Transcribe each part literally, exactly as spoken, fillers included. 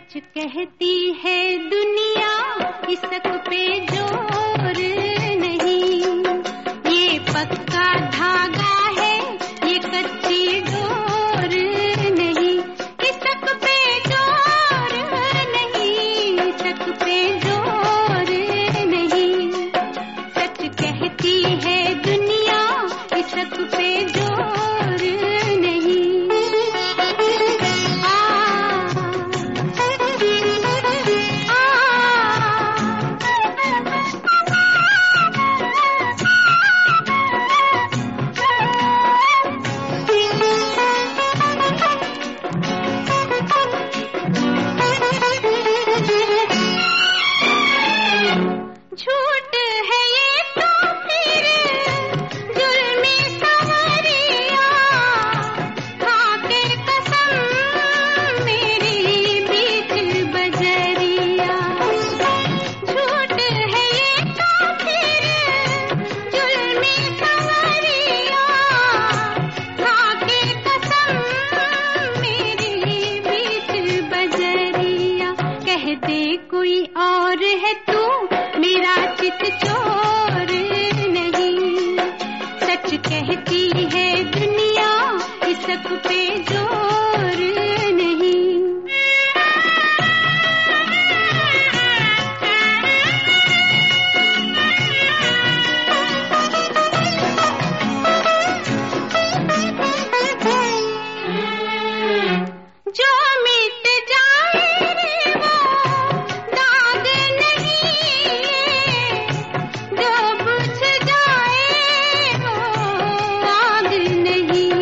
सच कहती है दुनिया, इसक पे जोर नहीं। ये पक्का धागा है, ये कच्ची डोर नहीं। इसक पे जोर नहीं, इसक पे जोर नहीं। सच कहती है दुनिया, इसक पे जोर नहीं। झूठ है ये तो फिर जुल्मी सवरिया, खाके कसम मेरी बीच बजरिया। झूठ है ये तो फिर जुल्मी सवरिया, खाके कसम मेरी बीच बजरिया। कह दे कोई और है तू, मेरा चित चोर नहीं। सच कहती है दुनिया, इसक पे जोर नहीं। जो मिट जाए रे वो दाग नहीं, जो बुझ जाए वो आग नहीं।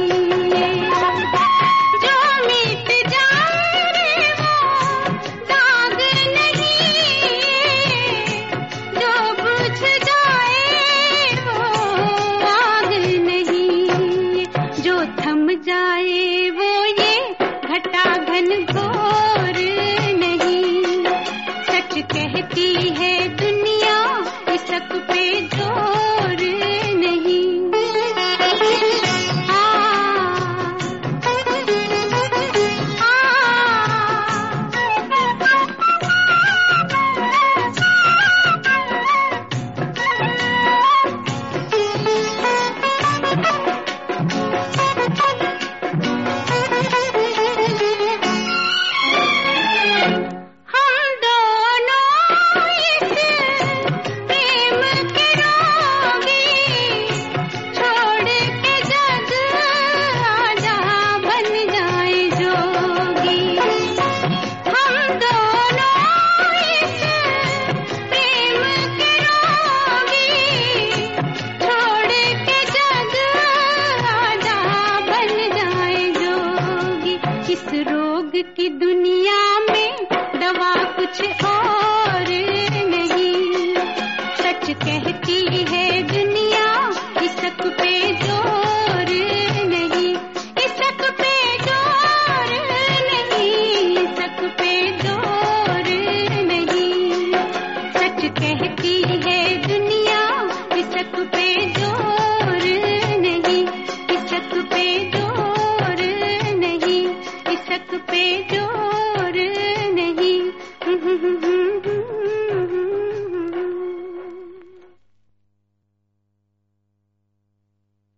जो मिट जाए रे वो दाग नहीं, जो बुझ जाए वो आग नहीं। जो थम जाए वो ये घटा घन घोर नहीं। सच कहती है दुनिया, इसक पे जोर नहीं। आ, हम दोनों इस प्रेम के रोगी, छोड़ के जग आजा बन जाए जोगी। हम दोनों इस प्रेम के रोगी, छोड़ के जग आजा बन जाए जोगी। इस रोग की दुनिया